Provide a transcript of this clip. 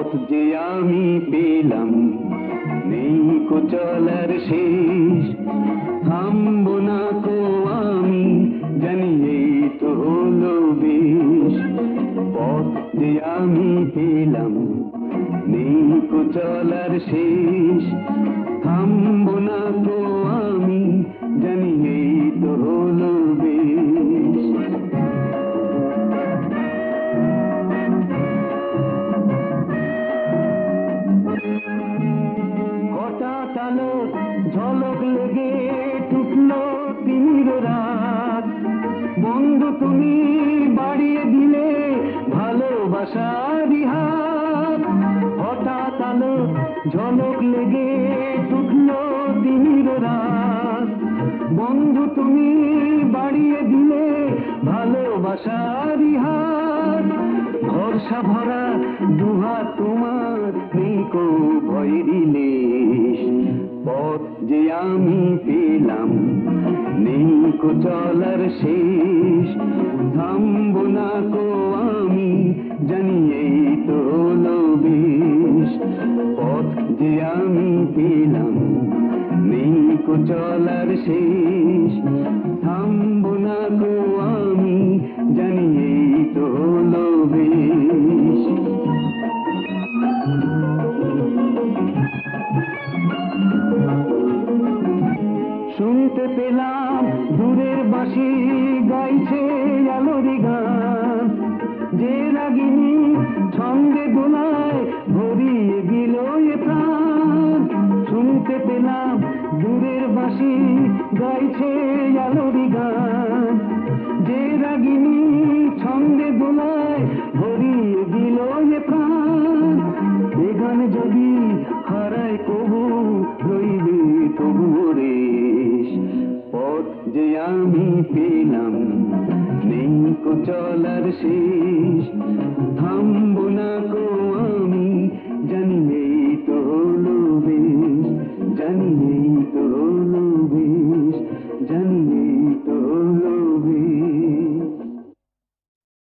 পথ যে আমি পেলাম, নেই কো চলার শেষ। থামবো না কো আমি, জানি এই তো হলো বেশ। পথ যে আমি পেলাম, নেই কো চলার শেষ। থামবো না কো আমি, জানি এই তো হলো বেশ। হঠাৎ আলো ঝলক লেগে টুটলো তিমির রাত। বন্ধু তুমি বাড়িয়ে দিলে ভালোবাসারই হাত। হঠাৎ আলো ঝলক লেগে টুটলো তিমির রাত। বন্ধু তুমি বাড়িয়ে দিলে ভালোবাসারই হাত। ভরসা ভরা দুহাত তোমার, নেই কো ভয়েরই লেশ। পথ যে আমি পেলাম, নেই কো চলার শেষ। থামবো না কো আমি, জানি এই তো হলো বেশ। পথ যে আমি পেলাম, নেই কো চলার শেষ। থামবো না কো আমি, জানি এই তো হলো বেশ। শুনতে পেলাম দূরের বাঁশি গাইছে আলোরি গান। যে রাগিনী ছন্দে দোলায় ভরিয়ে দিল এ প্রাণ। শুনতে পেলাম দূরের বাঁশি গাইছে আলোরি গান। যে রাগিনী ছন্দে দোলায় ভরিয়ে দিল এ প্রাণ। এ গান যদি হারায় কবু, রইবে তবুও রেশ। পথ যে আমি পেলাম, নেই কো চলার শেষ। থামব